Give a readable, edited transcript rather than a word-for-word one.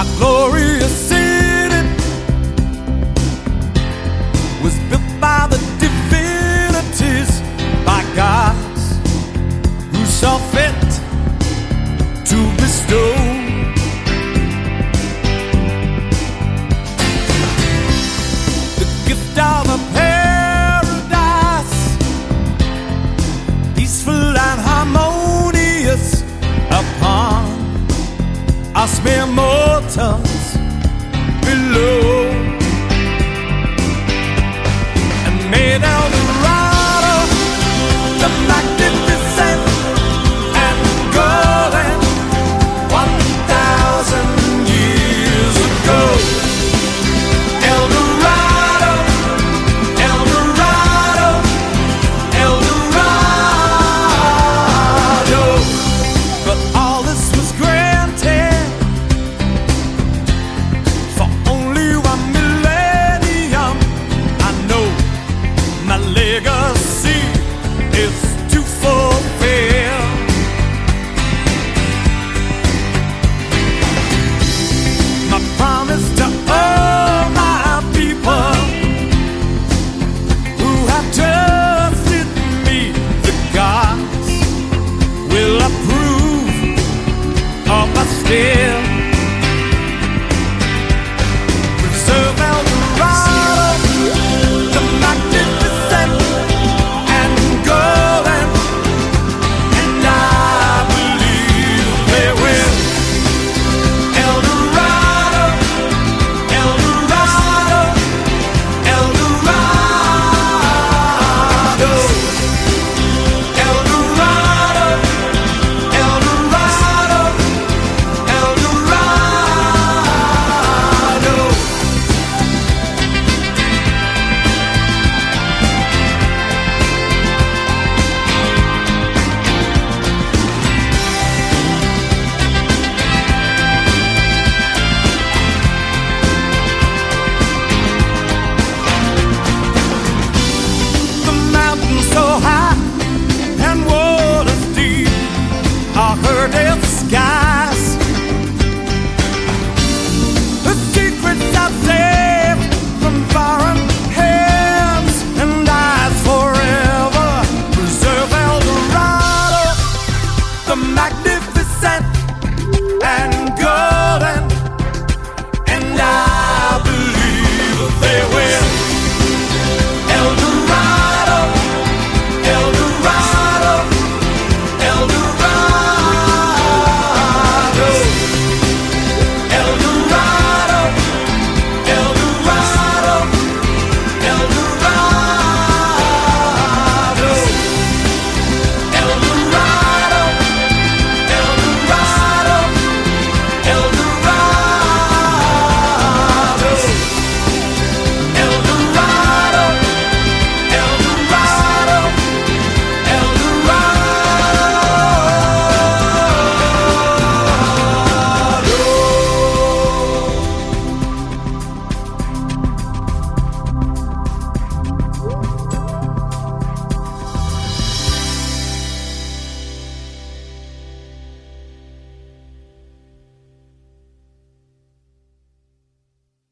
Our glorious city was built by the divinities, by gods who saw fit to bestow the gift of a paradise, peaceful and harmonious upon us mere mortals below. And made El Dorado the magnificent and golden 1,000 years ago. El Dorado, El Dorado, El Dorado. But all this was granted for only 1 millennium. I know my legacy is to fulfill. My promise to all my people who have trusted me, the gods will approve of my stead.